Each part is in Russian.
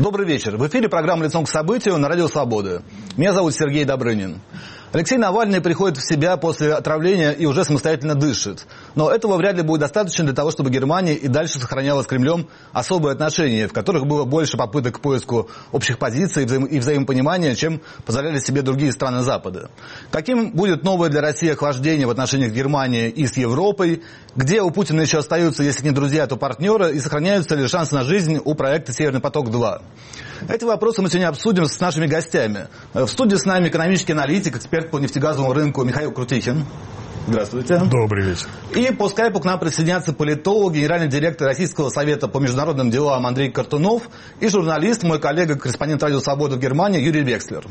Добрый вечер. В эфире программа «Лицом к событию» на Радио Свобода. Меня зовут Сергей Добрынин. Алексей Навальный приходит в себя после отравления и уже самостоятельно дышит. Но этого вряд ли будет достаточно для того, чтобы Германия и дальше сохраняла с Кремлем особые отношения, в которых было больше попыток к поиску общих позиций и взаимопонимания, чем позволяли себе другие страны Запада. Каким будет новое для России охлаждение в отношениях с Германией и с Европой? Где у Путина еще остаются, если не друзья, то партнеры? И сохраняются ли шансы на жизнь у проекта «Северный поток-2»? Эти вопросы мы сегодня обсудим с нашими гостями. В студии с нами экономический аналитик, эксперт по нефтегазовому рынку Михаил Крутихин. Здравствуйте. Добрый вечер. И по скайпу к нам присоединятся политолог, генеральный директор Российского совета по международным делам Андрей Картунов и журналист, мой коллега, корреспондент Радио Свобода в Германии Юрий Векслер.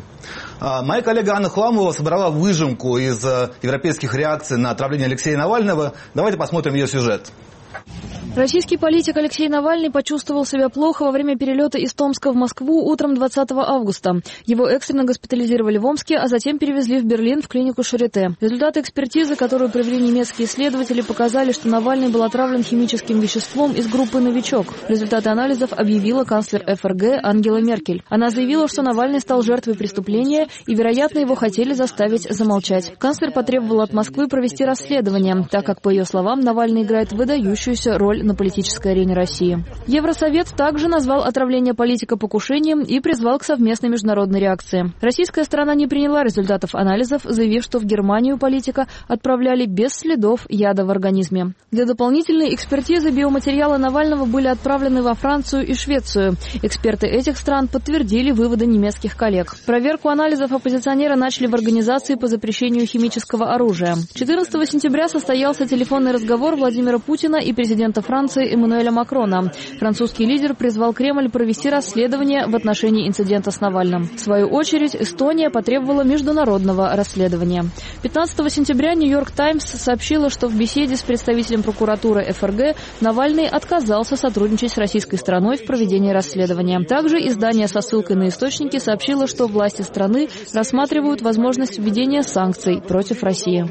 Моя коллега Анна Хламова собрала выжимку из европейских реакций на отравление Алексея Навального. Давайте посмотрим ее сюжет. Российский политик Алексей Навальный почувствовал себя плохо во время перелета из Томска в Москву утром 20 августа. Его экстренно госпитализировали в Омске, а затем перевезли в Берлин в клинику Шарите. Результаты экспертизы, которую провели немецкие исследователи, показали, что Навальный был отравлен химическим веществом из группы «Новичок». Результаты анализов объявила канцлер ФРГ Ангела Меркель. Она заявила, что Навальный стал жертвой преступления и, вероятно, его хотели заставить замолчать. Канцлер потребовала от Москвы провести расследование, так как, по ее словам, Навальный играет выдающуюся роль на политической арене России. Евросовет также назвал отравление политика покушением и призвал к совместной международной реакции. Российская сторона не приняла результатов анализов, заявив, что в Германию политика отправляли без следов яда в организме. Для дополнительной экспертизы биоматериалы Навального были отправлены во Францию и Швецию. Эксперты этих стран подтвердили выводы немецких коллег. Проверку анализов оппозиционера начали в Организации по запрещению химического оружия. 14 сентября состоялся телефонный разговор Владимира Путина и президента Франции Эммануэля Макрона. Французский лидер призвал Кремль провести расследование в отношении инцидента с Навальным. В свою очередь, Эстония потребовала международного расследования. 15 сентября «Нью-Йорк Таймс» сообщила, что в беседе с представителем прокуратуры ФРГ Навальный отказался сотрудничать с российской стороной в проведении расследования. Также издание со ссылкой на источники сообщило, что власти страны рассматривают возможность введения санкций против России.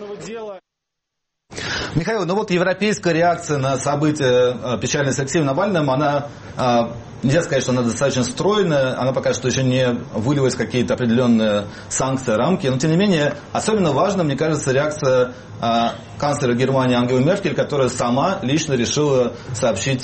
Михаил, ну вот европейская реакция на события печальные с Алексеем Навальным, она, нельзя сказать, что она достаточно стройная, она пока что еще не вылилась в какие-то определенные санкции, рамки, но тем не менее, особенно важна, мне кажется, реакция канцлера Германии Ангелы Меркель, которая сама лично решила сообщить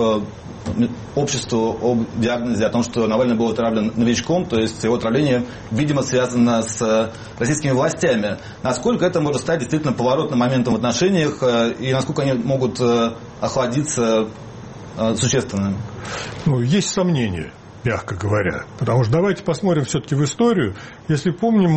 обществу об диагнозе, о том, что Навальный был отравлен новичком, то есть его отравление, видимо, связано с российскими властями. Насколько это может стать действительно поворотным моментом в отношениях и насколько они могут охладиться существенно? Есть сомнения, мягко говоря. Потому что давайте посмотрим все-таки в историю. Если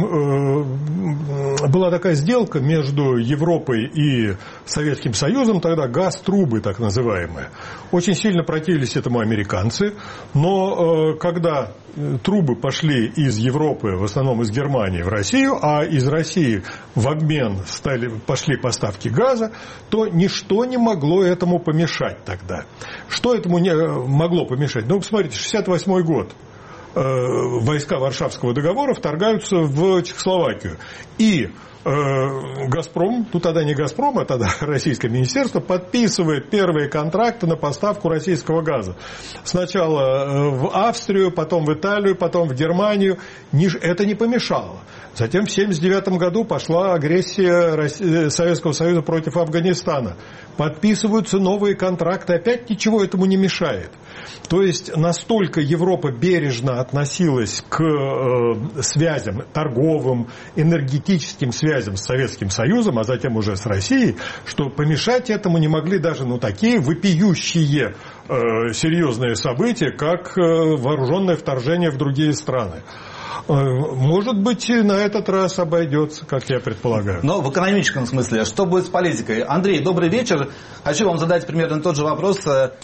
помним, была такая сделка между Европой и Советским Союзом, тогда газ-трубы так называемые. Очень сильно противились этому американцы, но когда трубы пошли из Европы, в основном из Германии в Россию, а из России в обмен пошли поставки газа, то ничто не могло этому помешать тогда. Что этому не могло помешать? Ну, посмотрите, 1968 год. Войска Варшавского договора вторгаются в Чехословакию. И «Газпром», ну тогда не «Газпром», а тогда российское министерство, подписывает первые контракты на поставку российского газа. Сначала в Австрию, потом в Италию, потом в Германию. Это не помешало. Затем в 1979 году пошла агрессия Советского Союза против Афганистана. Подписываются новые контракты, опять ничего этому не мешает. То есть настолько Европа бережно относилась к связям, торговым, энергетическим связям с Советским Союзом, а затем уже с Россией, что помешать этому не могли даже такие вопиющие серьезные события, как вооруженное вторжение в другие страны. Может быть, на этот раз обойдется, как я предполагаю. Но в экономическом смысле, что будет с политикой? Андрей, добрый вечер. Хочу вам задать примерно тот же вопрос.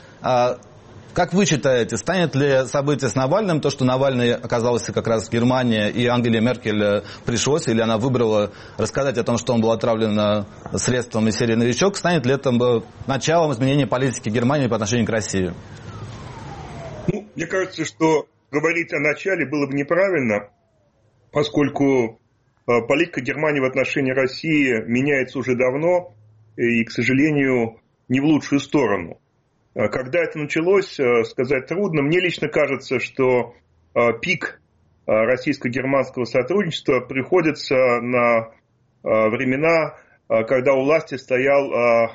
Как вы считаете, станет ли событие с Навальным, то, что Навальный оказался как раз в Германии, и Ангеле Меркель пришлось, или она выбрала рассказать о том, что он был отравлен средством из серии «Новичок», станет ли это началом изменения политики Германии по отношению к России? Мне кажется, что говорить о начале было бы неправильно, поскольку политика Германии в отношении России меняется уже давно и, к сожалению, не в лучшую сторону. Когда это началось, сказать трудно. Мне лично кажется, что пик российско-германского сотрудничества приходится на времена, когда у власти стоял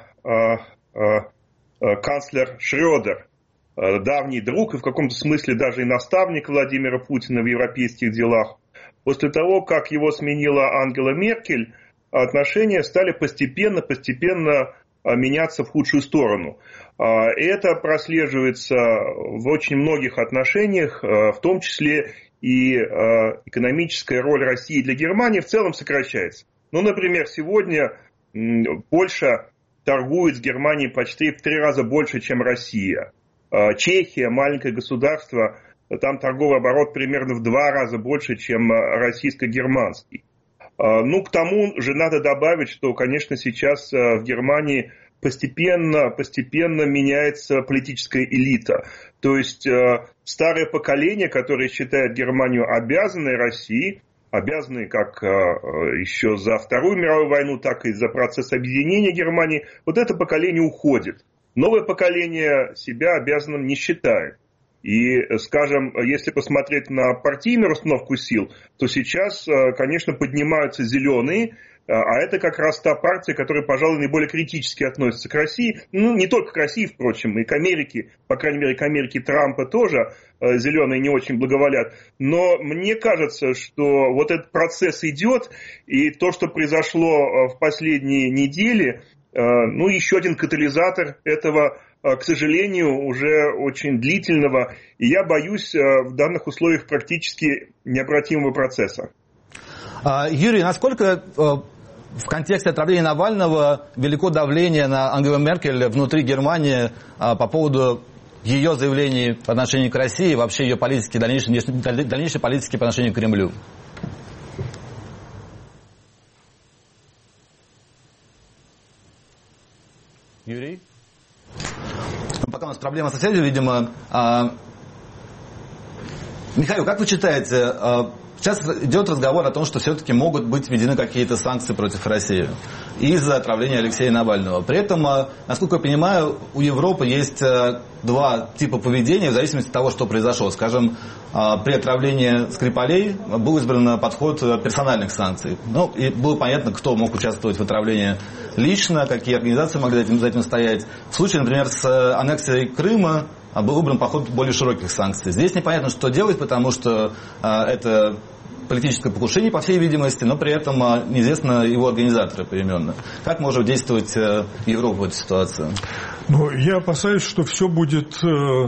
канцлер Шрёдер, давний друг и в каком-то смысле даже и наставник Владимира Путина в европейских делах. После того, как его сменила Ангела Меркель, отношения стали постепенно меняться в худшую сторону. Это прослеживается в очень многих отношениях, в том числе и экономическая роль России для Германии в целом сокращается. Ну, например, сегодня Польша торгует с Германией почти в 3 раза больше, чем Россия. Чехия, маленькое государство, там торговый оборот примерно в 2 раза больше, чем российско-германский. Ну, к тому же надо добавить, что, конечно, сейчас в Германии постепенно меняется политическая элита. То есть старое поколение, которое считает Германию обязанной России, обязанной как еще за Вторую мировую войну, так и за процесс объединения Германии, вот это поколение уходит. Новое поколение себя обязанным не считает. И, скажем, если посмотреть на партийную расстановку сил, то сейчас, конечно, поднимаются зеленые, а это как раз та партия, которая, пожалуй, наиболее критически относится к России. Ну, не только к России, впрочем, и к Америке, по крайней мере, к Америке Трампа тоже зеленые не очень благоволят. Но мне кажется, что вот этот процесс идет, и то, что произошло в последние недели, ну, еще один катализатор этого, к сожалению, уже очень длительного, и я боюсь, в данных условиях практически необратимого процесса. Юрий, насколько в контексте отравления Навального велико давление на Ангелу Меркель внутри Германии по поводу ее заявлений по отношению к России и вообще ее политики, дальнейшей политики по отношению к Кремлю? Юрий? Пока у нас проблема со связью, видимо. Михаил, как вы читаете, сейчас идет разговор о том, что все-таки могут быть введены какие-то санкции против России из-за отравления Алексея Навального. При этом, насколько я понимаю, у Европы есть 2 типа поведения в зависимости от того, что произошло. Скажем, при отравлении Скрипалей был избран подход персональных санкций. Ну, и было понятно, кто мог участвовать в отравлении лично, какие организации могли за этим стоять. В случае, например, с аннексией Крыма был выбран подход более широких санкций. Здесь непонятно, что делать, потому что это политическое покушение, по всей видимости, но при этом неизвестно его организаторы поименно. Как может действовать Европа в этой ситуации? Ну, я опасаюсь, что все будет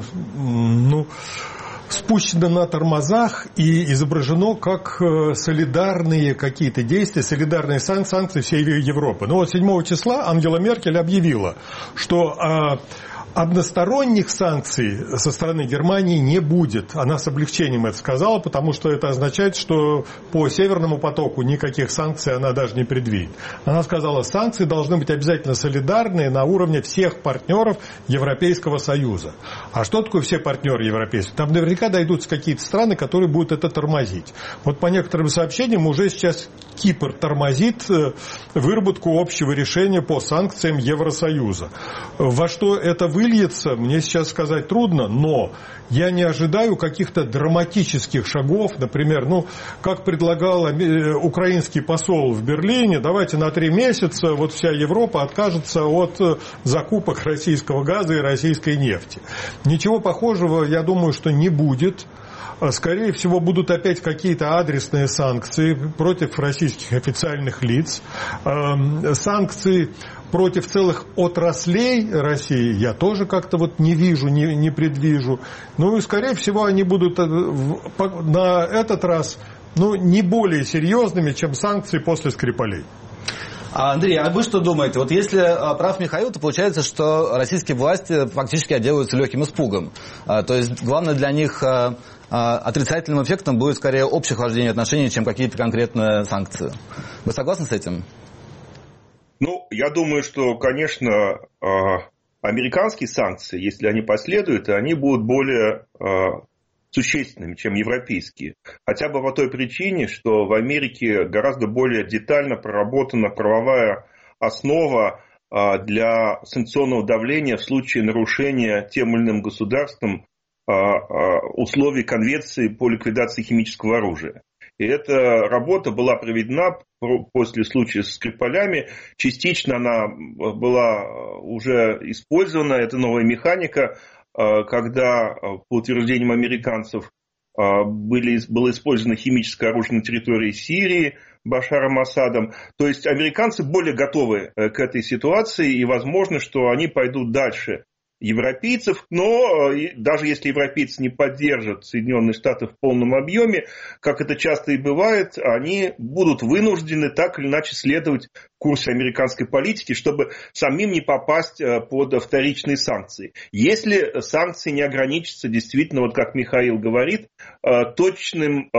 спущено на тормозах и изображено как солидарные какие-то действия, солидарные санкции всей Европы. Ну вот 7 числа Ангела Меркель объявила, что односторонних санкций со стороны Германии не будет. Она с облегчением это сказала, потому что это означает, что по Северному потоку никаких санкций она даже не предвидит. Она сказала, санкции должны быть обязательно солидарные на уровне всех партнеров Европейского Союза. А что такое все партнеры европейские? Там наверняка дойдутся какие-то страны, которые будут это тормозить. Вот по некоторым сообщениям уже сейчас Кипр тормозит выработку общего решения по санкциям Евросоюза. Во что это выльется, мне сейчас сказать трудно, но я не ожидаю каких-то драматических шагов, например, как предлагал украинский посол в Берлине, давайте на 3 месяца вот вся Европа откажется от закупок российского газа и российской нефти. Ничего похожего, я думаю, что не будет. Скорее всего, будут опять какие-то адресные санкции против российских официальных лиц. Санкции против целых отраслей России я тоже как-то вот не вижу, не предвижу. Ну и, скорее всего, они будут на этот раз не более серьезными, чем санкции после Скрипалей. Андрей, а вы что думаете? Вот если прав Михаил, то получается, что российские власти фактически отделываются легким испугом. То есть главное для них отрицательным эффектом будет скорее общее охлаждение отношений, чем какие-то конкретные санкции. Вы согласны с этим? Ну, я думаю, что, конечно, американские санкции, если они последуют, они будут более существенными, чем европейские. Хотя бы по той причине, что в Америке гораздо более детально проработана правовая основа для санкционного давления в случае нарушения тем или иным государством условий Конвенции по ликвидации химического оружия. И эта работа была проведена после случая с Скрипалями. Частично она была уже использована. Это новая механика, когда, по утверждениям американцев, было использовано химическое оружие на территории Сирии Башаром Асадом. То есть американцы более готовы к этой ситуации, и возможно, что они пойдут дальше европейцев, но даже если европейцы не поддержат Соединенные Штаты в полном объеме, как это часто и бывает, они будут вынуждены так или иначе следовать курсу американской политики, чтобы самим не попасть под вторичные санкции. Если санкции не ограничатся действительно, вот как Михаил говорит, точным,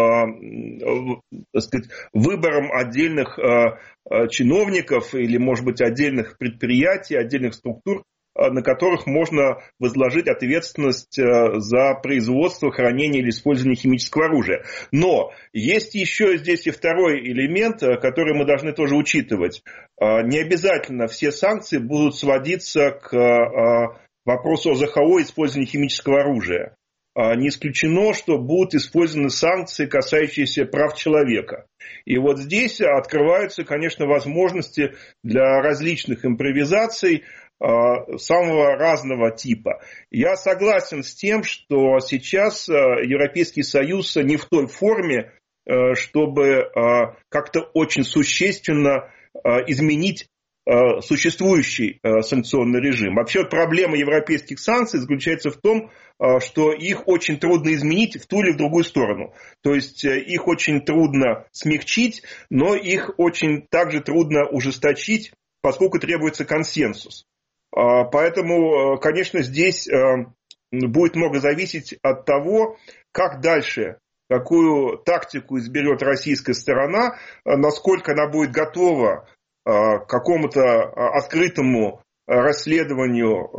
так сказать, выбором отдельных чиновников или, может быть, отдельных предприятий, отдельных структур, на которых можно возложить ответственность за производство, хранение или использование химического оружия. Но есть еще здесь и второй элемент, который мы должны тоже учитывать. Не обязательно все санкции будут сводиться к вопросу ОЗХО и использованию химического оружия. Не исключено, что будут использованы санкции, касающиеся прав человека. И вот здесь открываются, конечно, возможности для различных импровизаций самого разного типа. Я согласен с тем, что сейчас Европейский Союз не в той форме, чтобы как-то очень существенно изменить существующий санкционный режим. Вообще проблема европейских санкций заключается в том, что их очень трудно изменить в ту или в другую сторону. То есть их очень трудно смягчить, но их очень также трудно ужесточить, поскольку требуется консенсус. Поэтому, конечно, здесь будет много зависеть от того, как дальше, какую тактику изберет российская сторона, насколько она будет готова к какому-то открытому расследованию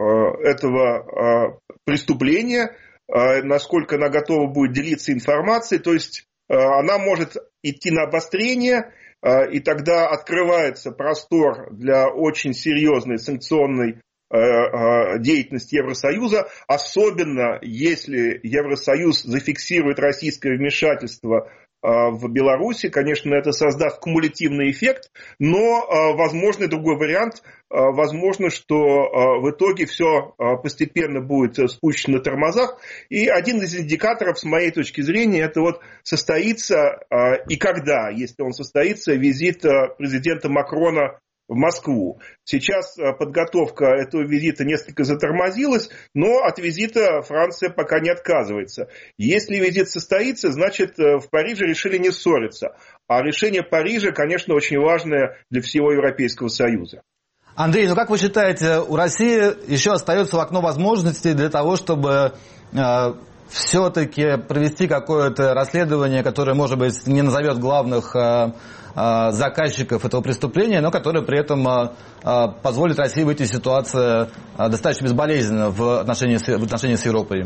этого преступления, насколько она готова будет делиться информацией. То есть она может идти на обострение, и тогда открывается простор для очень серьезной санкционной деятельности Евросоюза, особенно если Евросоюз зафиксирует российское вмешательство в Беларуси. Конечно, это создаст кумулятивный эффект, но возможно другой вариант. Возможно, что в итоге все постепенно будет спущено на тормозах. И один из индикаторов, с моей точки зрения, это вот состоится и когда, если он состоится, визит президента Макрона в Москву. Сейчас подготовка этого визита несколько затормозилась, но от визита Франция пока не отказывается. Если визит состоится, значит, в Париже решили не ссориться. А решение Парижа, конечно, очень важное для всего Европейского Союза. Андрей, ну как вы считаете, у России еще остается окно возможностей для того, чтобы все-таки провести какое-то расследование, которое, может быть, не назовет главных заказчиков этого преступления, но которое при этом позволит России выйти из ситуации достаточно безболезненно в отношении с Европой?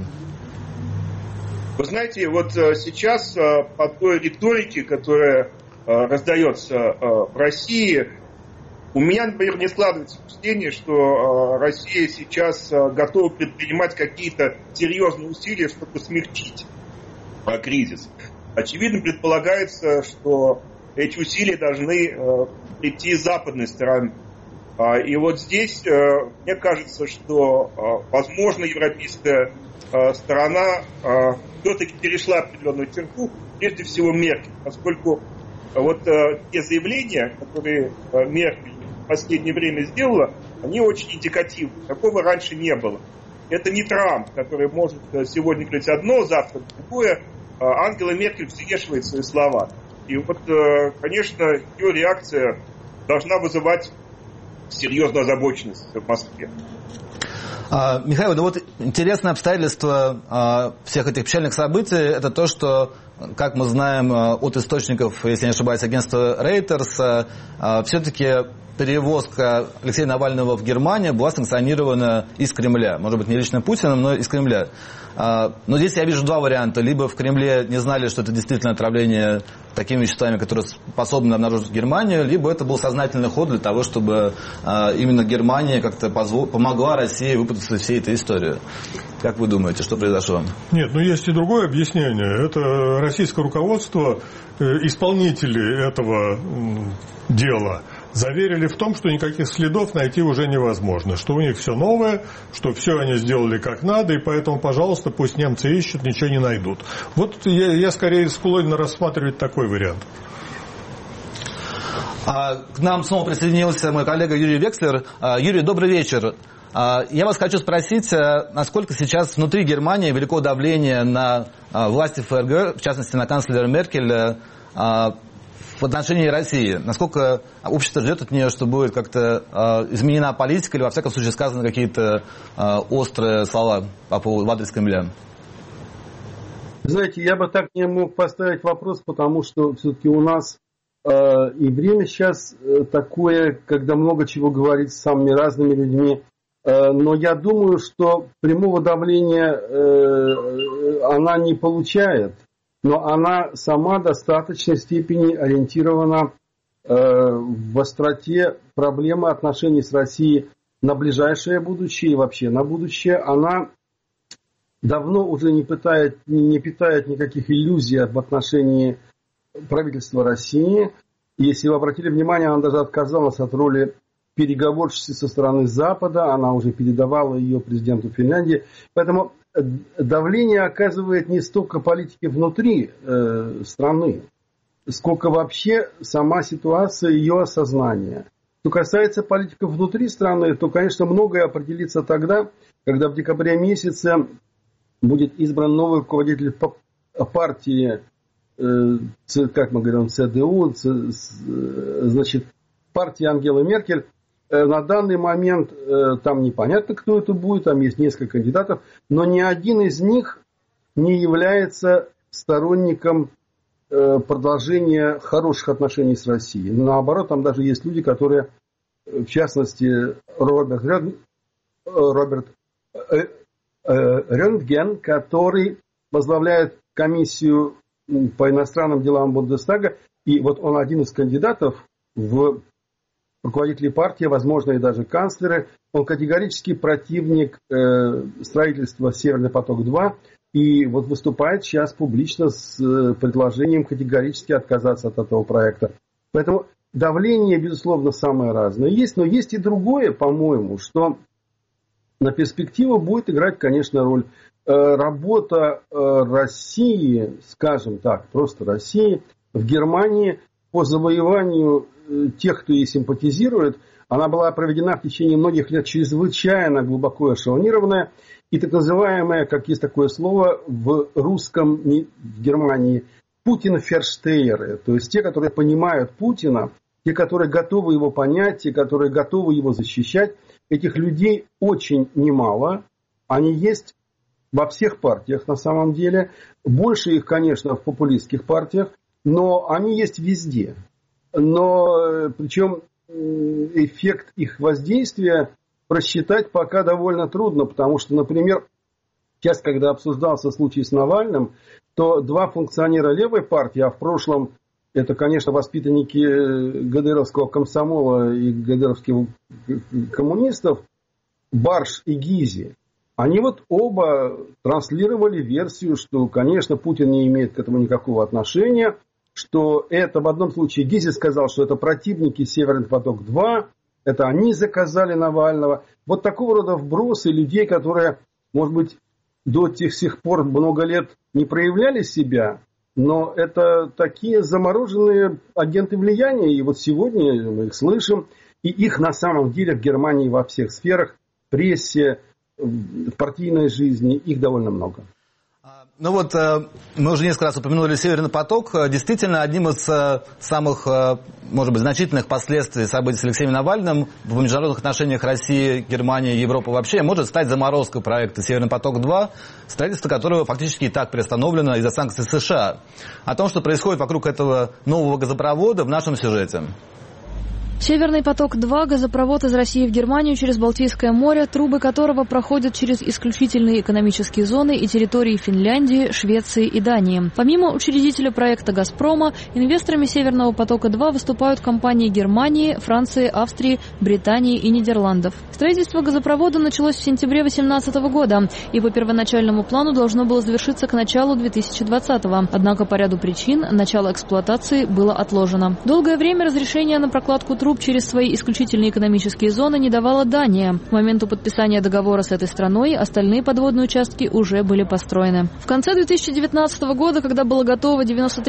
Вы знаете, вот сейчас по той риторике, которая раздается в России, у меня, например, не складывается впечатление, что Россия сейчас готова предпринимать какие-то серьезные усилия, чтобы смягчить кризис. Очевидно, предполагается, что эти усилия должны прийти с западной стороны. И вот здесь, мне кажется, что, возможно, европейская сторона все-таки перешла определенную черту, прежде всего Меркель, поскольку вот те заявления, которые Меркель в последнее время сделала, они очень индикативны. Такого раньше не было. Это не Трамп, который может сегодня говорить одно, завтра другое. Ангела Меркель взвешивает свои слова. И вот, конечно, ее реакция должна вызывать серьезную озабоченность в Москве. Михаил, да вот интересное обстоятельство всех этих печальных событий – это то, что как мы знаем от источников, если не ошибаюсь, агентства Reuters, все-таки перевозка Алексея Навального в Германию была санкционирована из Кремля. Может быть, не лично Путиным, но из Кремля. Но здесь я вижу два варианта. Либо в Кремле не знали, что это действительно отравление такими веществами, которые способны обнаружить Германию, либо это был сознательный ход для того, чтобы именно Германия как-то помогла России выпутаться из всей этой истории. Как вы думаете, что произошло? Нет, есть и другое объяснение. Это российское руководство, исполнители этого дела, заверили в том, что никаких следов найти уже невозможно, что у них все новое, что все они сделали как надо, и поэтому, пожалуйста, пусть немцы ищут, ничего не найдут. Вот я скорее склонен рассматривать такой вариант. К нам снова присоединился мой коллега Юрий Векслер. Юрий, добрый вечер. Я вас хочу спросить, насколько сейчас внутри Германии велико давление на власти ФРГ, в частности на канцлера Меркель, в отношении России. Насколько общество ждет от нее, что будет как-то изменена политика или, во всяком случае, сказаны какие-то острые слова по поводу в адрес Кремля? Знаете, я бы так не мог поставить вопрос, потому что все-таки у нас и время сейчас такое, когда много чего говорить с самыми разными людьми. Но я думаю, что прямого давления она не получает. Но она сама в достаточной степени ориентирована в остроте проблемы отношений с Россией на ближайшее будущее и вообще на будущее. Она давно уже не питает никаких иллюзий в отношении правительства России. Если вы обратили внимание, она даже отказалась от роли переговорщицы со стороны Запада. Она уже передавала ее президенту Финляндии. Поэтому давление оказывает не столько политики внутри страны, сколько вообще сама ситуация, ее осознание. Что касается политиков внутри страны, то, конечно, многое определится тогда, когда в декабре месяце будет избран новый руководитель партии, как мы говорим, ЦДУ, значит, партии Ангелы Меркель. На данный момент там непонятно, кто это будет, там есть несколько кандидатов, но ни один из них не является сторонником продолжения хороших отношений с Россией. Наоборот, там даже есть люди, которые, в частности, Роберт Рентген, который возглавляет комиссию по иностранным делам Бундестага, и вот он один из кандидатов в руководители партии, возможно, и даже канцлеры. Он категорический противник строительства «Северный поток-2» и вот выступает сейчас публично с предложением категорически отказаться от этого проекта. Поэтому давление, безусловно, самое разное есть, но есть и другое, по-моему, что на перспективу будет играть, конечно, роль работа России, скажем так, просто России, в Германии по завоеванию тех, кто ей симпатизирует. Она была проведена в течение многих лет чрезвычайно глубоко эшелонированная. И так называемая, как есть такое слово в русском в Германии, путинферштейеры. То есть те, которые понимают Путина, те, которые готовы его понять, те, которые готовы его защищать. Этих людей очень немало. Они есть во всех партиях на самом деле. Больше их, конечно, в популистских партиях. Но они есть везде. Но причем эффект их воздействия просчитать пока довольно трудно, потому что, например, сейчас, когда обсуждался случай с Навальным, то два функционера левой партии, а в прошлом это, конечно, воспитанники ГДРовского комсомола и ГДРовских коммунистов, Барш и Гизи, они вот оба транслировали версию, что, конечно, Путин не имеет к этому никакого отношения, что это в одном случае Гизи сказал, что это противники «Северный поток-2», это они заказали Навального. Вот такого рода вбросы людей, которые, может быть, до тех сих пор много лет не проявляли себя, но это такие замороженные агенты влияния. И вот сегодня мы их слышим, и их на самом деле в Германии во всех сферах, в прессе, в партийной жизни, их довольно много. Ну вот, мы уже несколько раз упомянули «Северный поток». Действительно, одним из самых, может быть, значительных последствий событий с Алексеем Навальным в международных отношениях России, Германии, Европы вообще может стать заморозка проекта «Северный поток-2», строительство которого фактически и так приостановлено из-за санкций США. О том, что происходит вокруг этого нового газопровода, в нашем сюжете. «Северный поток-2» – газопровод из России в Германию через Балтийское море, трубы которого проходят через исключительные экономические зоны и территории Финляндии, Швеции и Дании. Помимо учредителя проекта «Газпрома», инвесторами «Северного потока-2» выступают компании Германии, Франции, Австрии, Британии и Нидерландов. Строительство газопровода началось в сентябре 2018 года и по первоначальному плану должно было завершиться к началу 2020-го. Однако по ряду причин начало эксплуатации было отложено. Долгое время разрешение на прокладку труб через свои исключительные экономические зоны не давала Дания. К моменту подписания договора с этой страной остальные подводные участки уже были построены. В конце 2019 года, когда было готово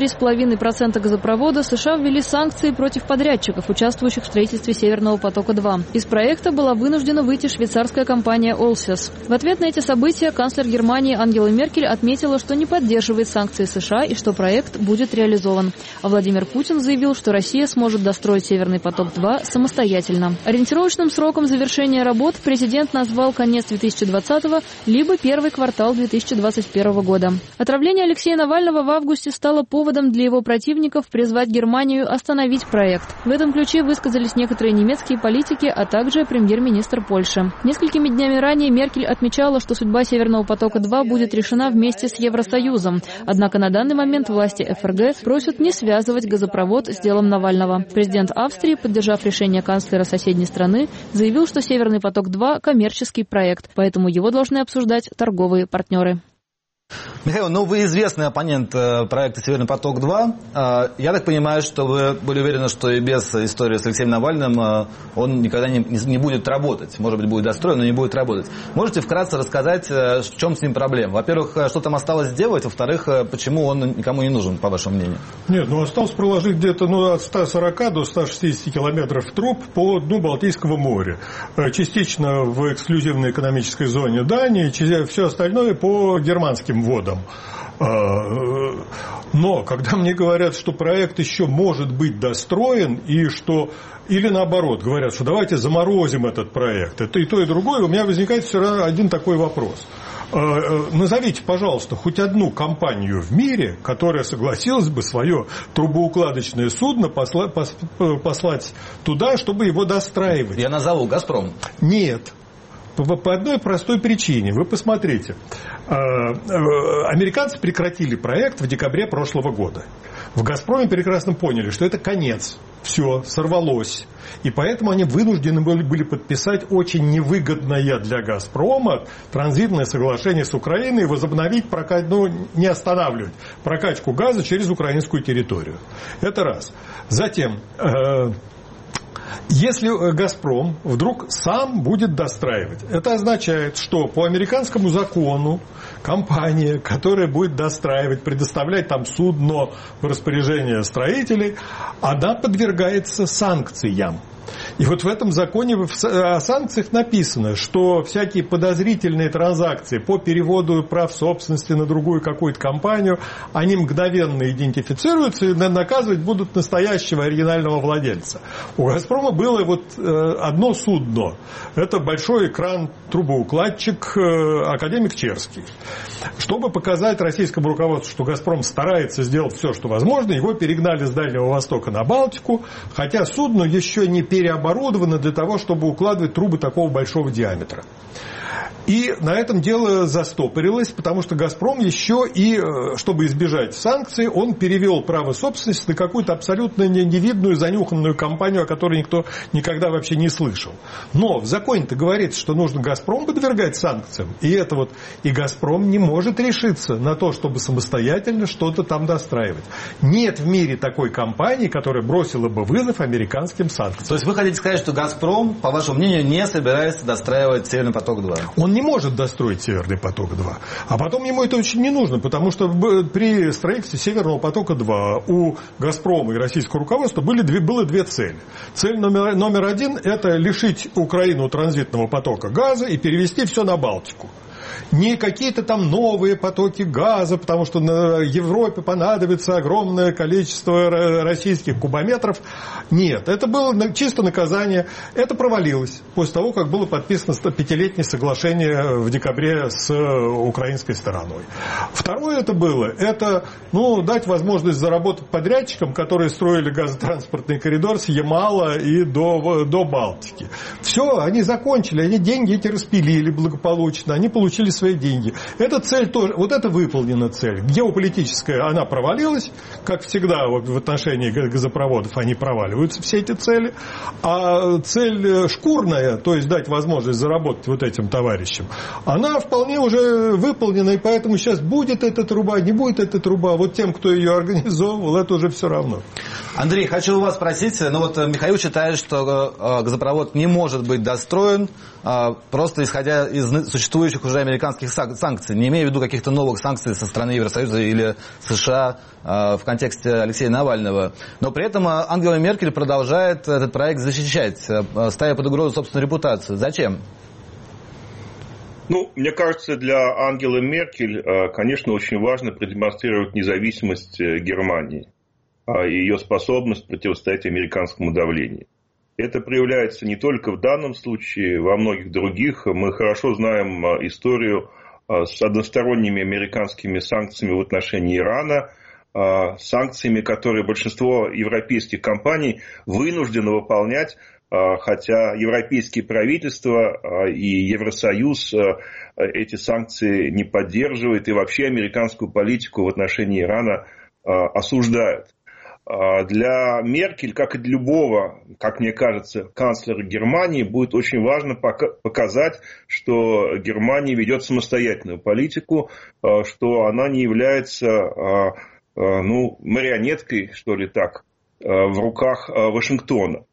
93,5% газопровода, США ввели санкции против подрядчиков, участвующих в строительстве «Северного потока-2». Из проекта была вынуждена выйти швейцарская компания «Олсес». В ответ на эти события канцлер Германии Ангела Меркель отметила, что не поддерживает санкции США и что проект будет реализован. А Владимир Путин заявил, что Россия сможет достроить «Северный поток-2» самостоятельно. Ориентировочным сроком завершения работ президент назвал конец 2020-го либо первый квартал 2021 года. Отравление Алексея Навального в августе стало поводом для его противников призвать Германию остановить проект. В этом ключе высказались некоторые немецкие политики, а также премьер-министр Польши. Несколькими днями ранее Меркель отмечала, что судьба «Северного потока-2» будет решена вместе с Евросоюзом. Однако на данный момент власти ФРГ просят не связывать газопровод с делом Навального. Президент Австрии, поддержав решение канцлера соседней страны, заявил, что «Северный поток-2» – коммерческий проект, поэтому его должны обсуждать торговые партнеры. Михаил, ну вы известный оппонент проекта «Северный поток-2». Я так понимаю, что вы были уверены, что и без истории с Алексеем Навальным он никогда не будет работать. Может быть, будет достроен, но не будет работать. Можете вкратце рассказать, в чем с ним проблема? Во-первых, что там осталось сделать? Во-вторых, почему он никому не нужен, по вашему мнению? Нет, осталось проложить где-то от 140 до 160 километров труб по дну Балтийского моря. Частично в эксклюзивной экономической зоне Дании, все остальное по германским водам. Но когда мне говорят, что проект еще может быть достроен, и что, или наоборот, говорят, что давайте заморозим этот проект, это и то, и другое, у меня возникает все равно один такой вопрос. Назовите, пожалуйста, хоть одну компанию в мире, которая согласилась бы свое трубоукладочное судно послать туда, чтобы его достраивать. Я назову «Газпром». Нет. По одной простой причине. Вы посмотрите. Американцы прекратили проект в декабре прошлого года. В «Газпроме» прекрасно поняли, что это конец. Все, сорвалось. И поэтому они вынуждены были подписать очень невыгодное для «Газпрома» транзитное соглашение с Украиной и возобновить не останавливать прокачку газа через украинскую территорию. Это раз. Затем... Если «Газпром» вдруг сам будет достраивать, это означает, что по американскому закону компания, которая будет достраивать, предоставлять там судно в распоряжение строителей, она подвергается санкциям. И вот в этом законе о санкциях написано, что всякие подозрительные транзакции по переводу прав собственности на другую какую-то компанию, они мгновенно идентифицируются и наказывать будут настоящего оригинального владельца. У «Газпрома» было одно судно. Это большой кран-трубоукладчик академик Черский. Чтобы показать российскому руководству, что «Газпром» старается сделать все, что возможно, его перегнали с Дальнего Востока на Балтику, хотя судно еще не переоборудовано для того, чтобы укладывать трубы такого большого диаметра. И на этом дело застопорилось, потому что «Газпром» еще и, чтобы избежать санкций, он перевел право собственности на какую-то абсолютно невидную, занюханную компанию, о которой никто никогда вообще не слышал. Но в законе-то говорится, что нужно «Газпром» подвергать санкциям, и «Газпром» не может решиться на то, чтобы самостоятельно что-то там достраивать. Нет в мире такой компании, которая бросила бы вызов американским санкциям. То есть вы хотите сказать, что «Газпром», по вашему мнению, не собирается достраивать «Северный поток-2»? Он не может достроить «Северный поток-2». А потом ему это очень не нужно, потому что при строительстве «Северного потока-2» у «Газпрома» и российского руководства было две цели. Цель номер один – это лишить Украину транзитного потока газа и перевести все на Балтику. Не какие-то там новые потоки газа, потому что на Европе понадобится огромное количество российских кубометров. Нет, это было чисто наказание. Это провалилось после того, как было подписано 5-летнее соглашение в декабре с украинской стороной. Второе это было, это дать возможность заработать подрядчикам, которые строили газотранспортный коридор с Ямала и до Балтики. Все, они закончили, они деньги эти распилили благополучно, они получили свои деньги. Эта цель тоже, вот это выполнена цель. Геополитическая, она провалилась, как всегда в отношении газопроводов они проваливаются, все эти цели. А цель шкурная, то есть дать возможность заработать вот этим товарищам, она вполне уже выполнена, и поэтому сейчас будет эта труба, не будет эта труба, вот тем, кто ее организовывал, это уже все равно. Андрей, хочу у вас спросить, Михаил считает, что газопровод не может быть достроен, просто исходя из существующих уже американских санкций, не имея в виду каких-то новых санкций со стороны Евросоюза или США в контексте Алексея Навального. Но при этом Ангела Меркель продолжает этот проект защищать, ставя под угрозу собственную репутацию. Зачем? Мне кажется, для Ангелы Меркель, конечно, очень важно продемонстрировать независимость Германии и ее способность противостоять американскому давлению. Это проявляется не только в данном случае, во многих других. Мы хорошо знаем историю с односторонними американскими санкциями в отношении Ирана, санкциями, которые большинство европейских компаний вынуждены выполнять, хотя европейские правительства и Евросоюз эти санкции не поддерживают и вообще американскую политику в отношении Ирана осуждают. Для Меркель, как и для любого, как мне кажется, канцлера Германии, будет очень важно показать, что Германия ведет самостоятельную политику, что она не является марионеткой, что ли так, в руках Вашингтона.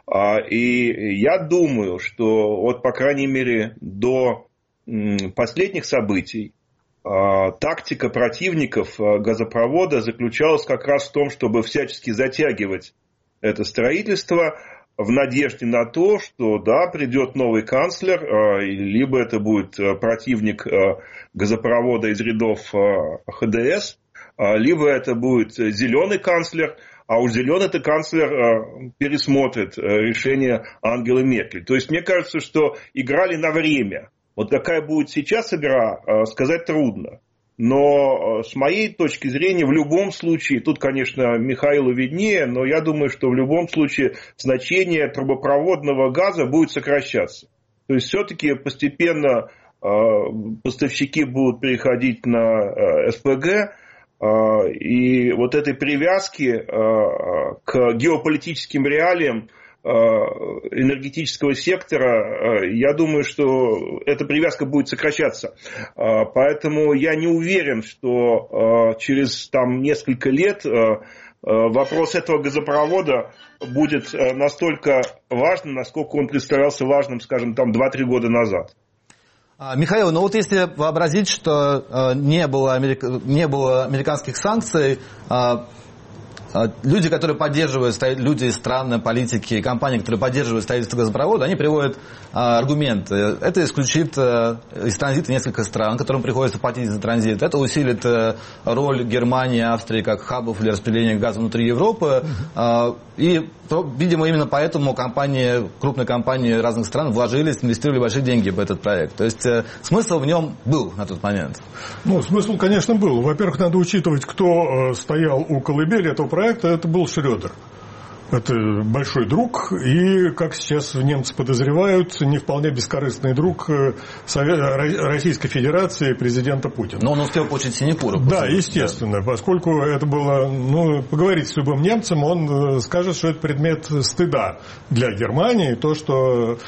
И я думаю, что по крайней мере, до последних событий тактика противников газопровода заключалась как раз в том, чтобы всячески затягивать это строительство в надежде на то, что придет новый канцлер, либо это будет противник газопровода из рядов ХДС, либо это будет зеленый канцлер, а уж зеленый-то канцлер пересмотрит решение Ангелы Меркель. То есть мне кажется, что играли на время. Вот какая будет сейчас игра, сказать трудно. Но с моей точки зрения, в любом случае, тут, конечно, Михаилу виднее, но я думаю, что в любом случае значение трубопроводного газа будет сокращаться. То есть все-таки постепенно поставщики будут переходить на СПГ, и вот этой привязки к геополитическим реалиям энергетического сектора, я думаю, что эта привязка будет сокращаться. Поэтому я не уверен, что через несколько лет вопрос этого газопровода будет настолько важным, насколько он представлялся важным, скажем, 2-3 года назад. Михаил, если вообразить, что не было американских санкций, люди, которые поддерживают, люди из стран, политики, компании, которые поддерживают строительство газопровода, они приводят аргументы. Это исключит из транзита несколько стран, которым приходится платить за транзит. Это усилит роль Германии, Австрии как хабов для распределения газа внутри Европы. И, видимо, именно поэтому крупные компании разных стран вложились, инвестировали большие деньги в этот проект. То есть смысл в нем был на тот момент. Смысл, конечно, был. Во-первых, надо учитывать, кто стоял у колыбели этого проекта. Это был Шрёдер. Это большой друг и, как сейчас немцы подозревают, не вполне бескорыстный друг Российской Федерации президента Путина. Но он успел получить синекуру. Да, естественно, поскольку это было, поговорить с любым немцем, он скажет, что это предмет стыда для Германии, то, что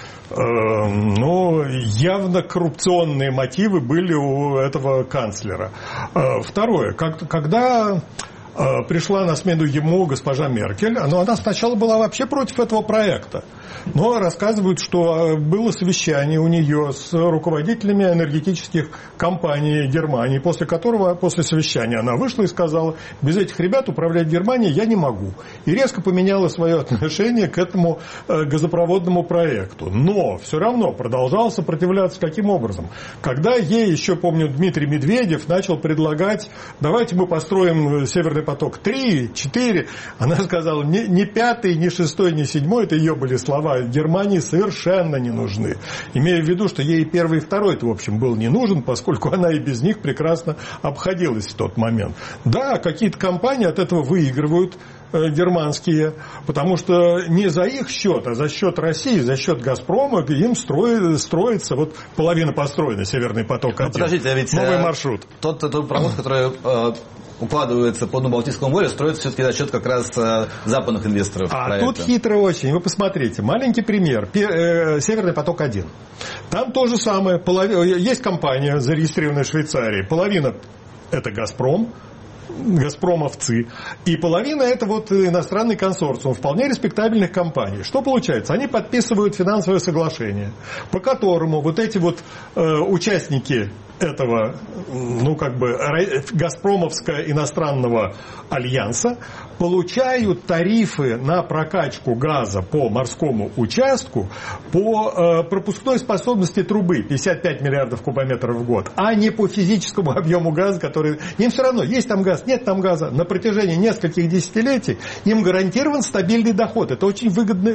явно коррупционные мотивы были у этого канцлера. Второе, когда Пришла на смену ему госпожа Меркель, но она сначала была вообще против этого проекта. Но рассказывают, что было совещание у нее с руководителями энергетических компаний Германии, после которого, после совещания, она вышла и сказала: без этих ребят управлять Германией я не могу. И резко поменяла свое отношение к этому газопроводному проекту. Но все равно продолжала сопротивляться. Каким образом? Когда ей, еще помню, Дмитрий Медведев начал предлагать: давайте мы построим Северный поток 3, 4, она сказала: ни 5, ни 6, ни 7, это ее были слова, Германии совершенно не нужны. Имея в виду, что ей 1 и 2, в общем, был не нужен, поскольку она и без них прекрасно обходилась в тот момент. Да, какие-то компании от этого выигрывают, германские, потому что не за их счет, а за счет России, за счет «Газпрома» им строится, вот половина построена, Северный поток-1. Подождите, а ведь новый маршрут. Тот провод, который укладывается по Балтийскому морю, строится все-таки за счет как раз западных инвесторов. А тут хитро очень. Вы посмотрите, маленький пример. Северный поток-1. Там то же самое. Есть компания, зарегистрированная в Швейцарии. Половина – это «Газпром», газпромовцы, и половина это вот иностранный консорциум вполне респектабельных компаний. Что получается? Они подписывают финансовое соглашение, по которому вот эти вот участники этого, ну как бы, Газпромовско-иностранного альянса получают тарифы на прокачку газа по морскому участку по пропускной способности трубы 55 миллиардов кубометров в год, а не по физическому объему газа, который... Им все равно, есть там газ, нет там газа. На протяжении нескольких десятилетий им гарантирован стабильный доход. Это очень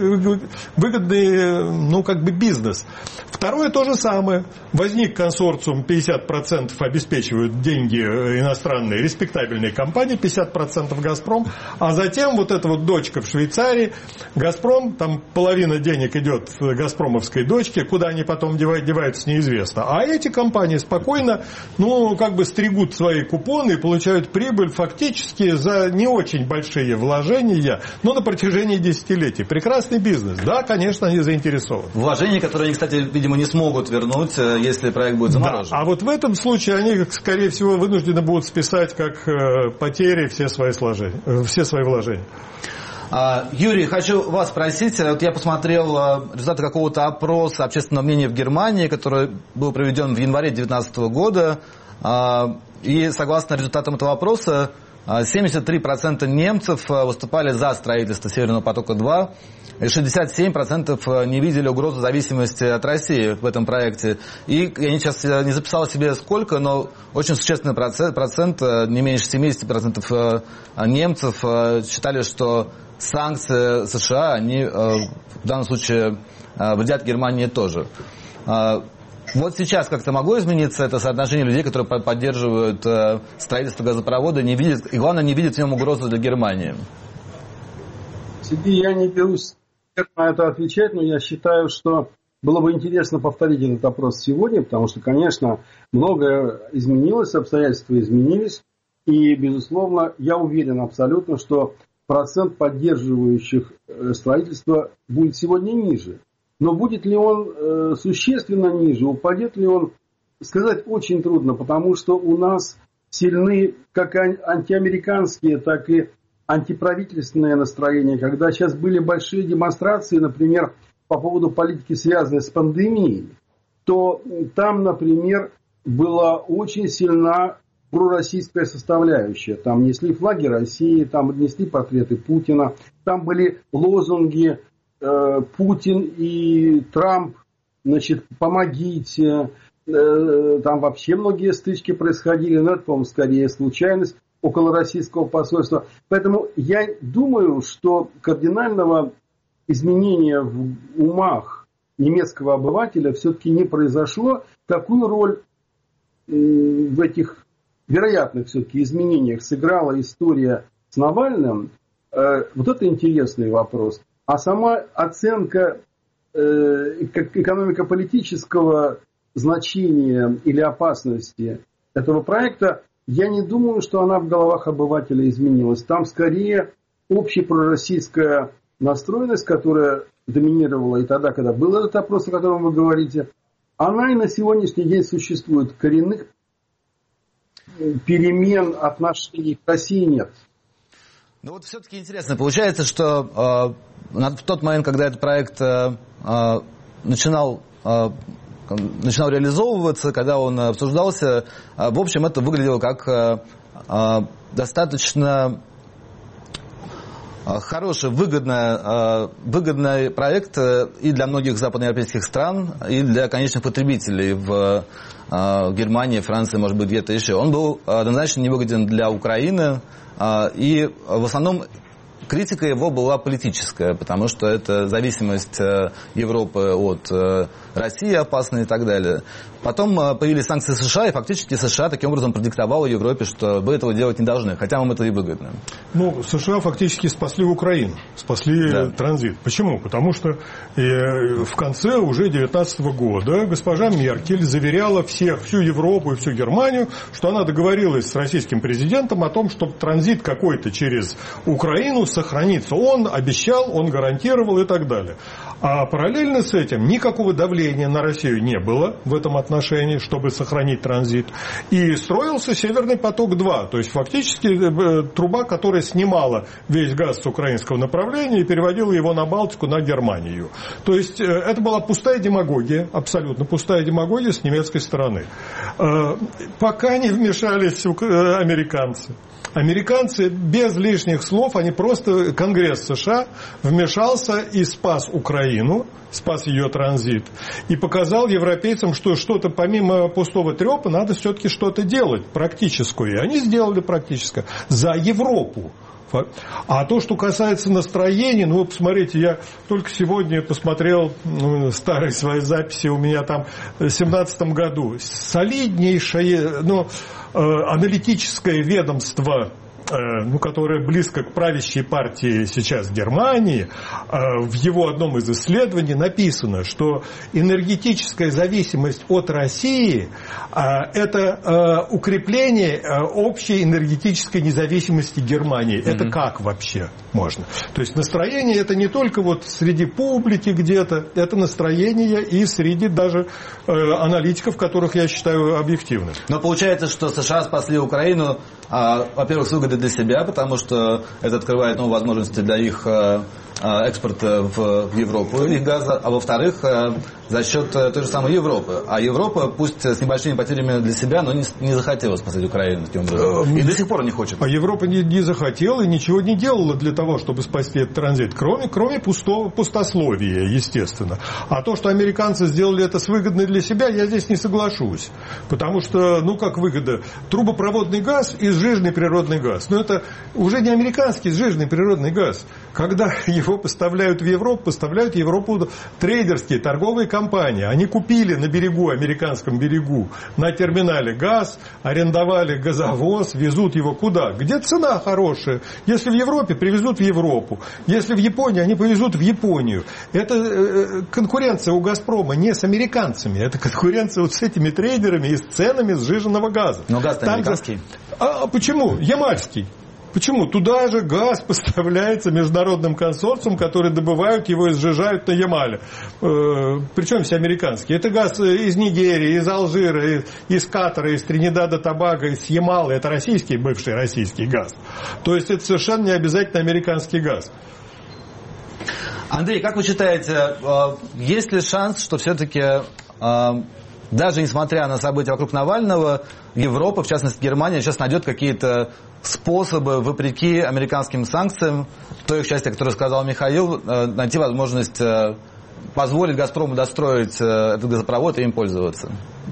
выгодный ну, как бы бизнес. Второе то же самое. Возник консорциум, 50% обеспечивают деньги иностранные, респектабельные компании, 50% «Газпром», а затем вот эта вот дочка в Швейцарии, «Газпром», там половина денег идет в «Газпромовской» дочке, куда они потом деваются, неизвестно. А эти компании спокойно, ну, как бы стригут свои купоны и получают прибыль фактически за не очень большие вложения, но на протяжении десятилетий. Прекрасный бизнес. Да, конечно, они заинтересованы. Вложения, которые они, кстати, видимо, не смогут вернуть, если проект будет заморожен. Да, а вот в этом случае они, скорее всего, вынуждены будут списать как потери все свои вложения. Юрий, хочу вас спросить. Вот я посмотрел результаты какого-то опроса общественного мнения в Германии, который был проведен в январе 2019 года. И согласно результатам этого опроса, 73% немцев выступали за строительство Северного потока-2, и 67% не видели угрозы зависимости от России в этом проекте. И я сейчас не записал себе сколько, но очень существенный процент, не меньше 70% немцев считали, что санкции США, они в данном случае вредят Германии тоже. Вот сейчас как-то могло измениться это соотношение людей, которые поддерживают строительство газопровода, не видят, и главное, не видят в нем угрозы для Германии? Сергей, я не берусь на это отвечать, но я считаю, что было бы интересно повторить этот опрос сегодня, потому что, конечно, многое изменилось, обстоятельства изменились, и, безусловно, я уверен абсолютно, что процент поддерживающих строительство будет сегодня ниже. Но будет ли он существенно ниже, упадет ли он, сказать очень трудно, потому что у нас сильны как антиамериканские, так и антиправительственные настроения. Когда сейчас были большие демонстрации, например, по поводу политики, связанной с пандемией, то там, например, была очень сильна пророссийская составляющая. Там несли флаги России, там несли портреты Путина, там были лозунги Путин и Трамп, значит, помогите. Там вообще многие стычки происходили, но это, по-моему, скорее случайность около российского посольства. Поэтому я думаю, что кардинального изменения в умах немецкого обывателя все-таки не произошло. Какую роль в этих вероятных все-таки изменениях сыграла история с Навальным, вот это интересный вопрос. А сама оценка экономико-политического значения или опасности этого проекта, я не думаю, что она в головах обывателя изменилась. Там скорее общепророссийская настроенность, которая доминировала и тогда, когда был этот опрос, о котором вы говорите, она и на сегодняшний день существует. Коренных перемен отношений к России нет. Ну вот все-таки интересно. Получается, что в тот момент, когда этот проект начинал реализовываться, когда он обсуждался, в общем, это выглядело как достаточно хороший, выгодный проект и для многих западноевропейских стран, и для конечных потребителей в Германии, Франции, может быть, где-то еще. Он был однозначно невыгоден для Украины, и в основном критика его была политическая, потому что это зависимость Европы от России опасна и так далее. Потом появились санкции США, и фактически США таким образом продиктовала Европе, что вы этого делать не должны, хотя вам это и выгодно. Ну, США фактически спасли Украину, спасли транзит. Почему? Потому что в конце уже 2019 года госпожа Меркель заверяла всю Европу и всю Германию, что она договорилась с российским президентом о том, что транзит какой-то через Украину сохранится. Он обещал, он гарантировал и так далее. А параллельно с этим никакого давления на Россию не было в этом отношении, чтобы сохранить транзит. И строился Северный поток-2, то есть фактически труба, которая снимала весь газ с украинского направления и переводила его на Балтику, на Германию. То есть это была пустая демагогия, абсолютно пустая демагогия с немецкой стороны. Пока не вмешались американцы. Американцы без лишних слов, они просто, Конгресс США вмешался и спас Украину, спас ее транзит, и показал европейцам, что что-то помимо пустого трепа надо все-таки что-то делать практическое. И они сделали практическое за Европу. А то, что касается настроения, ну, вы посмотрите, я только сегодня посмотрел старые свои записи, у меня там в 2017 году солиднейшее, аналитическое ведомство, которое близко к правящей партии сейчас в Германии, в его одном из исследований написано, что энергетическая зависимость от России – это укрепление общей энергетической независимости Германии. Это как вообще можно? То есть настроение – это не только вот среди публики где-то, это настроение и среди даже аналитиков, которых я считаю объективными. Но получается, что США спасли Украину, во-первых, с выгодой для себя, потому что это открывает новые возможности для их экспорта в Европу, их газа, а во-вторых, за счет той же самой Европы. А Европа, пусть с небольшими потерями для себя, но не захотела спасать Украину таким образом. И до сих пор не хочет. А Европа не захотела и ничего не делала для того, чтобы спасти этот транзит, кроме пустословия, естественно. А то, что американцы сделали это с выгодной для себя, я здесь не соглашусь. Потому что, как выгода? Трубопроводный газ и сжиженный природный газ. Но это уже не американский сжиженный природный газ. Когда его поставляют в Европу трейдерские, торговые компании. Они купили на берегу, американском берегу, на терминале газ, арендовали газовоз, везут его куда? Где цена хорошая. Если в Европе, привезут в Европу. Если в Японии, они повезут в Японию. Это конкуренция у «Газпрома» не с американцами. Это конкуренция вот с этими трейдерами и с ценами сжиженного газа. Но газ-то американский. А почему? Ямальский. Почему? Туда же газ поставляется международным консорциумом, которые добывают его и сжижают на Ямале. Причем все американские. Это газ из Нигерии, из Алжира, из Катара, из Тринидада, Тобаго, из Ямалы. Это российский, бывший российский газ. То есть это совершенно не обязательно американский газ. Андрей, как вы считаете, есть ли шанс, что все-таки, даже несмотря на события вокруг Навального, Европа, в частности Германия, сейчас найдет какие-то способы, вопреки американским санкциям, той их части, которую сказал Михаил, найти возможность позволить «Газпрому» достроить этот газопровод и им пользоваться?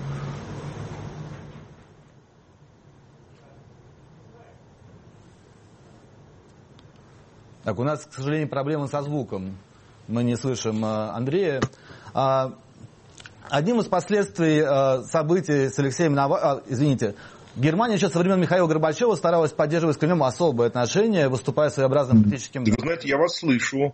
Так, у нас, к сожалению, проблемы со звуком. Мы не слышим Андрея. Одним из последствий событий с Алексеем Навальным... Германия еще со времен Михаила Горбачева старалась поддерживать с Кремлем особые отношения, выступая своеобразным политическим... Вы знаете, я вас слышу.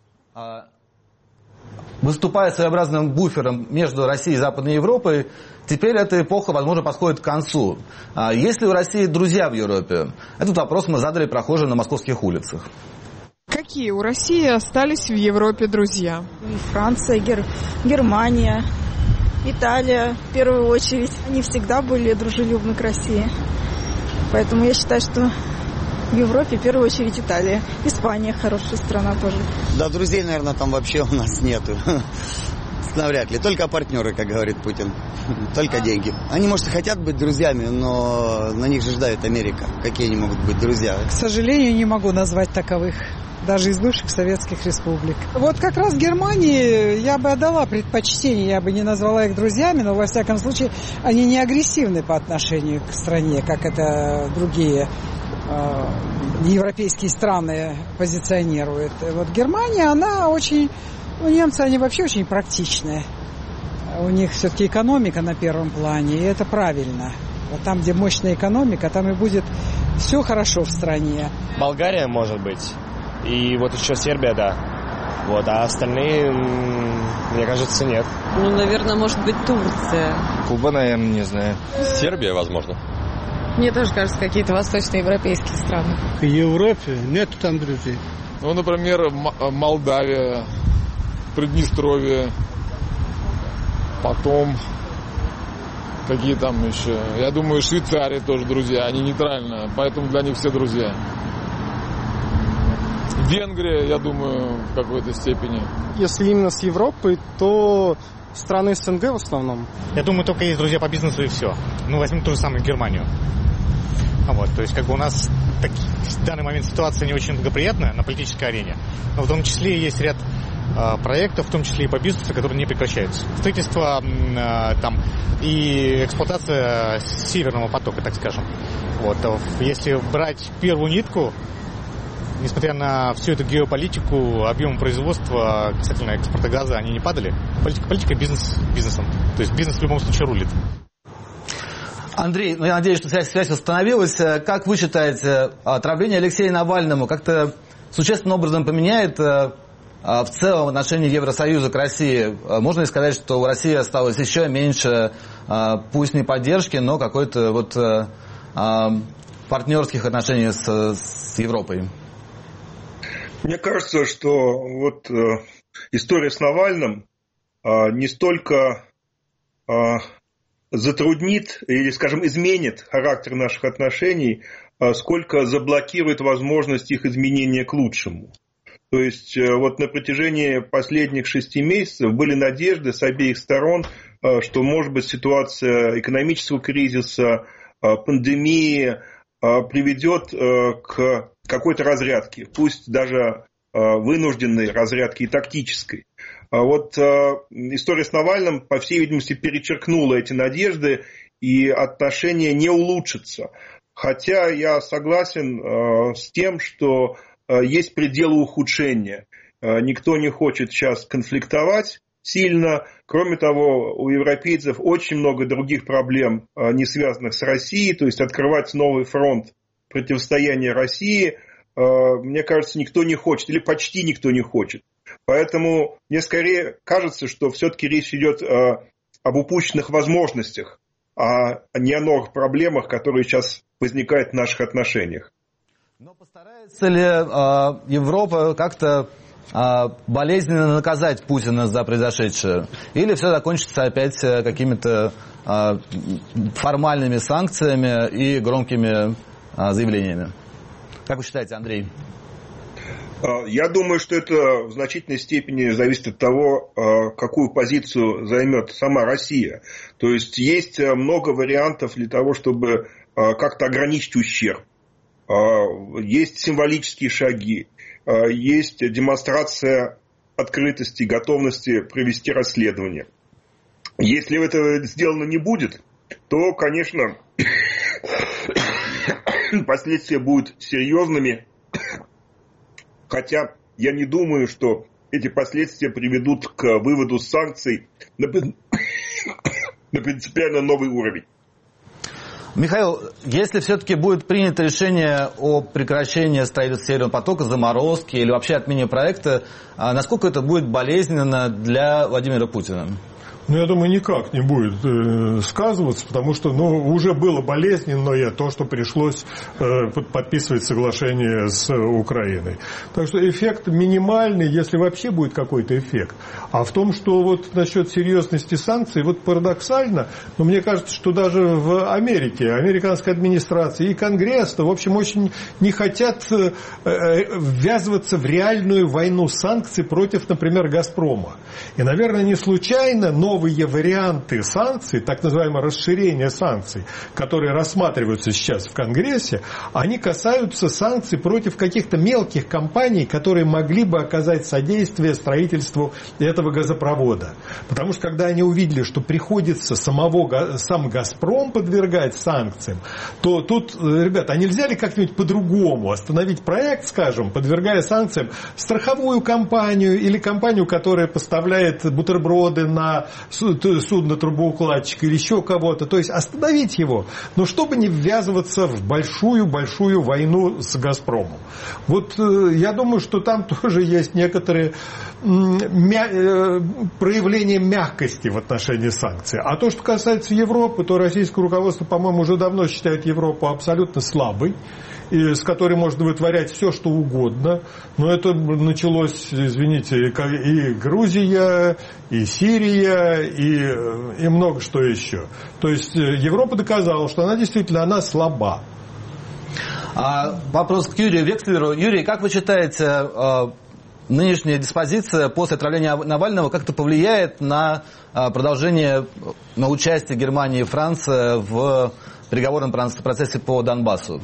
Выступая своеобразным буфером между Россией и Западной Европой, теперь эта эпоха, возможно, подходит к концу. Есть ли у России друзья в Европе? Этот вопрос мы задали прохожим на московских улицах. Какие у России остались в Европе друзья? Франция, Германия, Италия, в первую очередь. Они всегда были дружелюбны к России. Поэтому я считаю, что В Европе, в первую очередь, Италия. Испания хорошая страна тоже. Да, друзей, наверное, там вообще у нас нету. Навряд ли. Только партнеры, как говорит Путин. Только деньги. Они, может, и хотят быть друзьями, но на них же ждает Америка. Какие они могут быть друзья? К сожалению, не могу назвать таковых. Даже из бывших советских республик. Вот как раз Германии я бы отдала предпочтение, я бы не назвала их друзьями, но во всяком случае они не агрессивны по отношению к стране, как это другие европейские страны позиционируют. Вот Германия, она очень... немцы, они вообще очень практичные. У них все-таки экономика на первом плане, и это правильно. Вот там, где мощная экономика, там и будет все хорошо в стране. Болгария, может быть. И вот еще Сербия, да. Вот, а остальные, мне кажется, нет. Ну, наверное, может быть, Турция. Куба, наверное, не знаю. Сербия, возможно. Мне тоже кажется, какие-то восточноевропейские страны. В Европе нет там друзей. Ну, например, Молдавия, Приднестровье, потом какие там еще. Я думаю, Швейцария тоже друзья, они нейтральные, поэтому для них все друзья. Венгрия, я думаю, в какой-то степени. Если именно с Европой, то страны СНГ в основном. Я думаю, только есть друзья по бизнесу и все. Ну, возьмем ту же самую Германию. Вот, то есть, как бы у нас в данный момент ситуация не очень благоприятная на политической арене. Но в том числе есть ряд проектов, в том числе и по бизнесу, которые не прекращаются. Строительство там и эксплуатация Северного потока, так скажем. Вот, если брать первую нитку, несмотря на всю эту геополитику, объемы производства касательно экспорта газа, они не падали. Политика бизнес бизнесом. То есть бизнес в любом случае рулит. Андрей, я надеюсь, что связь восстановилась. Как вы считаете, отравление Алексея Навальному как-то существенным образом поменяет в целом отношение Евросоюза к России? Можно ли сказать, что у России осталось еще меньше, пусть не поддержки, но какой-то вот партнерских отношений с Европой? Мне кажется, что вот история с Навальным не столько затруднит или, скажем, изменит характер наших отношений, сколько заблокирует возможность их изменения к лучшему. То есть вот на протяжении последних 6 месяцев были надежды с обеих сторон, что, может быть, ситуация экономического кризиса, пандемии приведет к какой-то разрядке, пусть даже вынужденной разрядке и тактической. Вот история с Навальным, по всей видимости, перечеркнула эти надежды, и отношения не улучшатся. Хотя я согласен с тем, что есть пределы ухудшения. Никто не хочет сейчас конфликтовать сильно. Кроме того, у европейцев очень много других проблем, не связанных с Россией. То есть открывать новый фронт противостояния России, мне кажется, никто не хочет, или почти никто не хочет. Поэтому мне скорее кажется, что все-таки речь идет об упущенных возможностях, а не о новых проблемах, которые сейчас возникают в наших отношениях. Но постарается ли Европа как-то болезненно наказать Путина за произошедшее? Или все закончится опять какими-то формальными санкциями и громкими заявлениями? Как вы считаете, Андрей? Я думаю, что это в значительной степени зависит от того, какую позицию займет сама Россия. То есть есть много вариантов для того, чтобы как-то ограничить ущерб. Есть символические шаги, есть демонстрация открытости, готовности провести расследование. Если это сделано не будет, то, конечно, последствия будут серьезными. Хотя я не думаю, что эти последствия приведут к выводу санкций на принципиально новый уровень. Михаил, если все-таки будет принято решение о прекращении строительства Северного потока, заморозки или вообще отмене проекта, насколько это будет болезненно для Владимира Путина? Ну, я думаю, никак не будет сказываться, потому что уже было болезненное то, что пришлось подписывать соглашение с Украиной. Так что эффект минимальный, если вообще будет какой-то эффект. А в том, что вот насчет серьезности санкций, вот парадоксально, но мне кажется, что даже в Америке, американская администрация и Конгресс, в общем, очень не хотят ввязываться в реальную войну санкций против, например, «Газпрома». И, наверное, не случайно новые варианты санкций, так называемое расширение санкций, которые рассматриваются сейчас в Конгрессе, они касаются санкций против каких-то мелких компаний, которые могли бы оказать содействие строительству этого газопровода. Потому что когда они увидели, что приходится сам «Газпром» подвергать санкциям, то тут, ребята, а нельзя ли как-нибудь по-другому остановить проект, скажем, подвергая санкциям страховую компанию или компанию, которая поставляет бутерброды на судно трубоукладчика или еще кого-то, то есть остановить его, но чтобы не ввязываться в большую-большую войну с «Газпромом». Вот я думаю, что там тоже есть некоторые проявления мягкости в отношении санкций. А то, что касается Европы, то российское руководство, по-моему, уже давно считает Европу абсолютно слабой, и с которой можно вытворять все, что угодно. Но это началось, извините, и Грузия, и Сирия, и много что еще. То есть Европа доказала, что она действительно слаба. Вопрос к Юрию Векслеру. Юрий, как вы считаете, нынешняя диспозиция после отравления Навального как-то повлияет на продолжение, на участие Германии и Франции в переговорном процессе по Донбассу?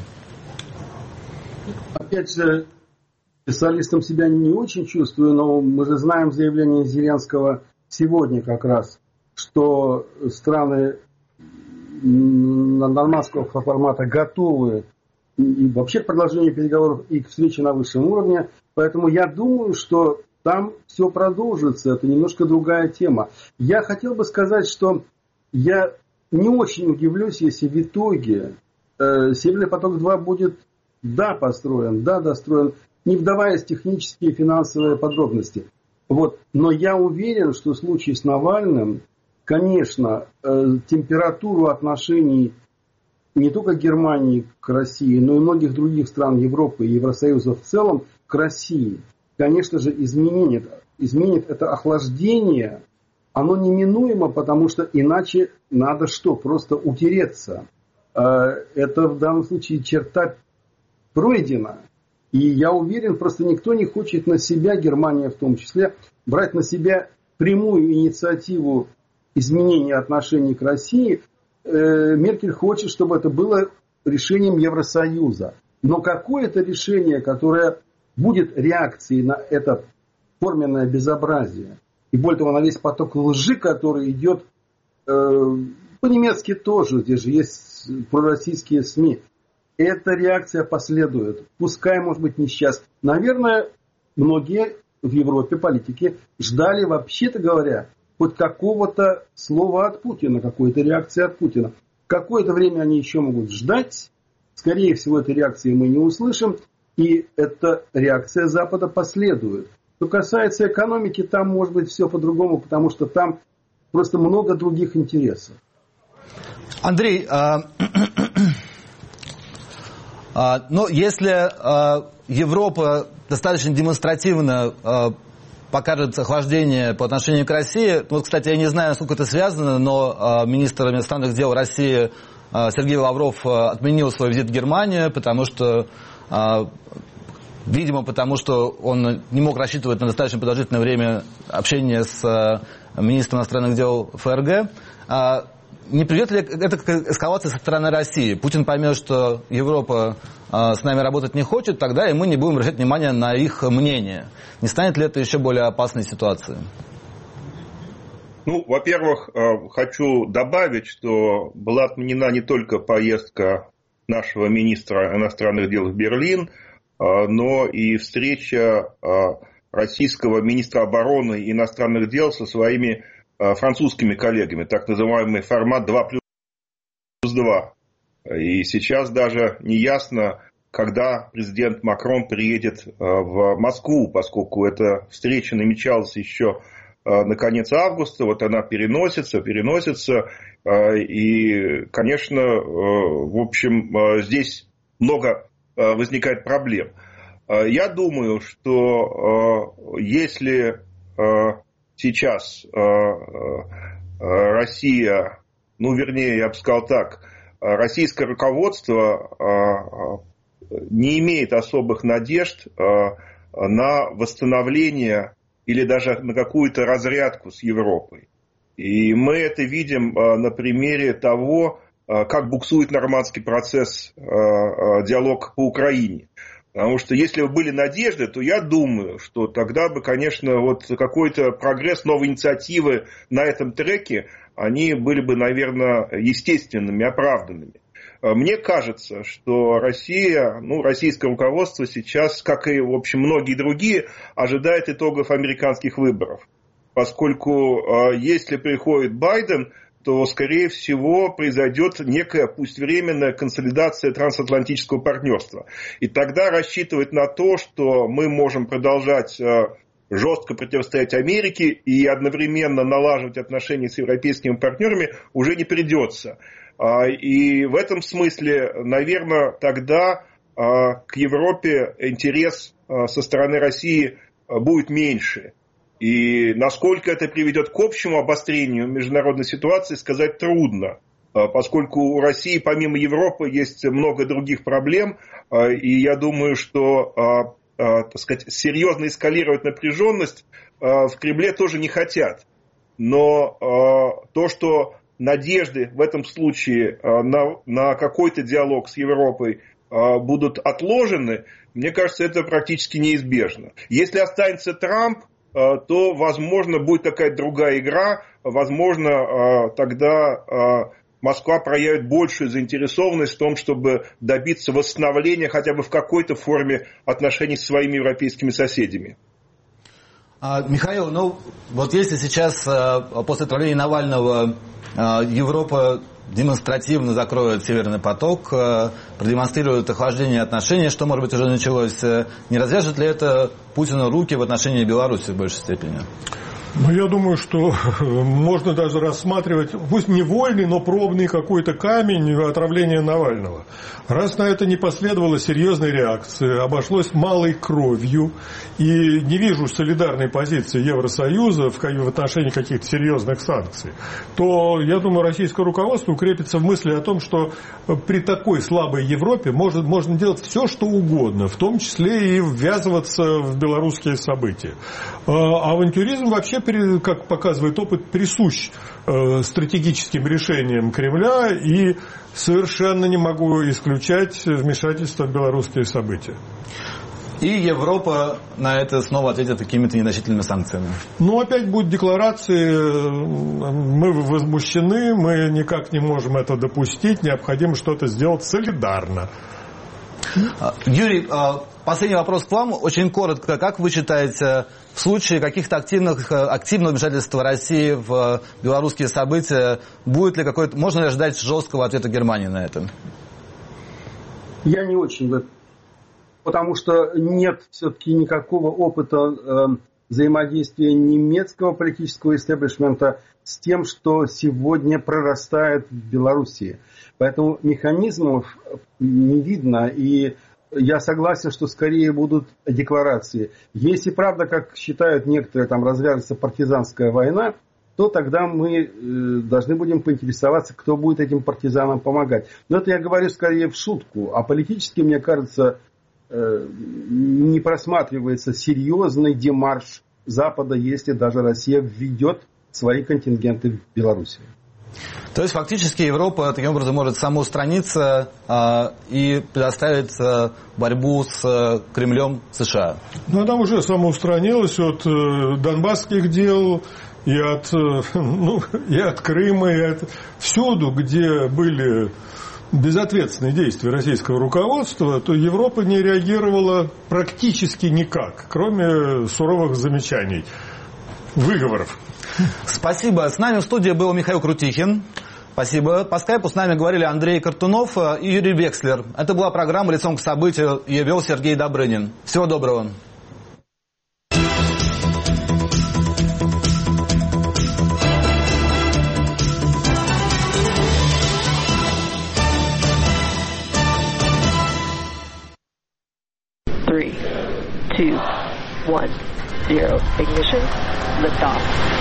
Опять же, специалистом себя не очень чувствую, но мы же знаем заявление Зеленского сегодня как раз, что страны нормандского формата готовы и вообще к продолжению переговоров и к встрече на высшем уровне. Поэтому я думаю, что там все продолжится. Это немножко другая тема. Я хотел бы сказать, что я не очень удивлюсь, если в итоге Северный поток-2 будет построен, достроен, не вдаваясь в технические и финансовые подробности. Вот. Но я уверен, что в случае с Навальным, конечно, температуру отношений не только Германии к России, но и многих других стран Европы и Евросоюза в целом к России, конечно же, изменит это охлаждение. Оно неминуемо, потому что иначе надо просто утереться. Это в данном случае черта пройдена. И я уверен, просто никто не хочет на себя, Германия в том числе, брать на себя прямую инициативу изменения отношений к России. Меркель хочет, чтобы это было решением Евросоюза. Но какое-то решение, которое будет реакцией на это форменное безобразие, и более того, на весь поток лжи, который идет по-немецки тоже, здесь же есть пророссийские СМИ, эта реакция последует. Пускай, может быть, не сейчас. Наверное, многие в Европе политики ждали, вообще-то говоря, хоть какого-то слова от Путина, какой-то реакции от Путина. Какое-то время они еще могут ждать. Скорее всего, этой реакции мы не услышим. И эта реакция Запада последует. Что касается экономики, там может быть все по-другому, потому что там просто много других интересов. Андрей, но если Европа достаточно демонстративно покажет охлаждение по отношению к России, вот, кстати, я не знаю, насколько это связано, но министр иностранных дел России Сергей Лавров отменил свой визит в Германию, потому что он не мог рассчитывать на достаточно продолжительное время общения с министром иностранных дел ФРГ. Не приведет ли это к эскалации со стороны России? Путин поймет, что Европа с нами работать не хочет, тогда и мы не будем обращать внимание на их мнение. Не станет ли это еще более опасной ситуацией? Во-первых, хочу добавить, что была отменена не только поездка нашего министра иностранных дел в Берлин, но и встреча российского министра обороны и иностранных дел со своими французскими коллегами, так называемый формат 2+2. И сейчас даже не ясно, когда президент Макрон приедет в Москву, поскольку эта встреча намечалась еще на конец августа. Вот она переносится. И, конечно, в общем, здесь много возникает проблем. Я думаю, что если сейчас Россия, я бы сказал так, российское руководство не имеет особых надежд на восстановление или даже на какую-то разрядку с Европой. И мы это видим на примере того, как буксует нормандский процесс, диалог по Украине. Потому что если бы были надежды, то я думаю, что тогда бы, конечно, вот какой-то прогресс, новые инициативы на этом треке, они были бы, наверное, естественными, оправданными. Мне кажется, что Россия, российское руководство сейчас, как и, в общем, многие другие, ожидает итогов американских выборов. Поскольку если приходит Байден, то, скорее всего, произойдет некая, пусть временная, консолидация трансатлантического партнерства. И тогда рассчитывать на то, что мы можем продолжать жестко противостоять Америке и одновременно налаживать отношения с европейскими партнерами, уже не придется. И в этом смысле, наверное, тогда к Европе интерес со стороны России будет меньше. И насколько это приведет к общему обострению международной ситуации, сказать трудно, поскольку у России помимо Европы есть много других проблем, и я думаю, что, серьезно эскалировать напряженность в Кремле тоже не хотят. Но то, что надежды в этом случае на какой-то диалог с Европой будут отложены, мне кажется, это практически неизбежно. Если останется Трамп, то, возможно, будет какая-то другая игра, возможно, тогда Москва проявит большую заинтересованность в том, чтобы добиться восстановления хотя бы в какой-то форме отношений с своими европейскими соседями. Михаил, вот если сейчас после отравления Навального Европа демонстративно закроет Северный поток, продемонстрирует охлаждение отношений, что, может быть, уже началось, не развяжет ли это Путину руки в отношении Беларуси в большей степени? Я думаю, что можно даже рассматривать, пусть не вольный, но пробный какой-то камень отравления Навального. Раз на это не последовало серьезной реакции, обошлось малой кровью, и не вижу солидарной позиции Евросоюза в отношении каких-то серьезных санкций, то, я думаю, российское руководство укрепится в мысли о том, что при такой слабой Европе можно делать все, что угодно, в том числе и ввязываться в белорусские события. Авантюризм вообще, как показывает опыт, присущ стратегическим решениям Кремля, и совершенно не могу исключать вмешательство в белорусские события. И Европа на это снова ответит какими-то незначительными санкциями. Опять будут декларации, мы возмущены, мы никак не можем это допустить, необходимо что-то сделать солидарно. Юрий, последний вопрос к вам. Очень коротко. Как вы считаете, в случае каких-то активного вмешательства России в белорусские события, можно ли ожидать жесткого ответа Германии на это? Я не очень. Потому что нет все-таки никакого опыта взаимодействия немецкого политического истеблишмента с тем, что сегодня прорастает в Белоруссии. Поэтому механизмов не видно, и я согласен, что скорее будут декларации. Если правда, как считают некоторые, развяжется партизанская война, то тогда мы должны будем поинтересоваться, кто будет этим партизанам помогать. Но это я говорю скорее в шутку, а политически, мне кажется, не просматривается серьезный демарш Запада, если даже Россия введет свои контингенты в Белоруссию. То есть фактически Европа таким образом может самоустраниться и предоставить борьбу с Кремлем США. Она уже самоустранилась от донбасских дел и от Крыма, и от всюду, где были безответственные действия российского руководства, то Европа не реагировала практически никак, кроме суровых замечаний, выговоров. Спасибо. С нами в студии был Михаил Крутихин. Спасибо. По скайпу с нами говорили Андрей Картунов и Юрий Векслер. Это была программа «Лицом к событию». Ее вел Сергей Добрынин. Всего доброго. 0. Ignition. Liftoff.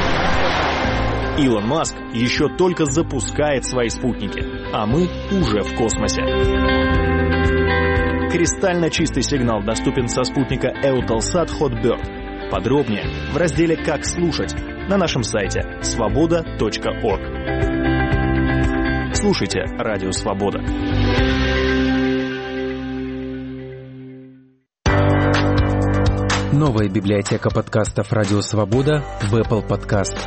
Илон Маск еще только запускает свои спутники, а мы уже в космосе. Кристально чистый сигнал доступен со спутника Eutelsat Hotbird. Подробнее в разделе «Как слушать» на нашем сайте svoboda.org. Слушайте Радио Свобода. Новая библиотека подкастов «Радио Свобода» в Apple Podcast.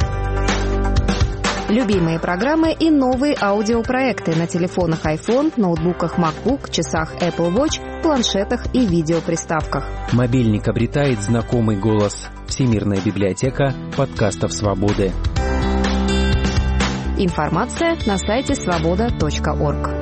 Любимые программы и новые аудиопроекты на телефонах iPhone, ноутбуках MacBook, часах Apple Watch, планшетах и видеоприставках. Мобильник обретает знакомый голос. Всемирная библиотека подкастов «Свободы». Информация на сайте svoboda.org.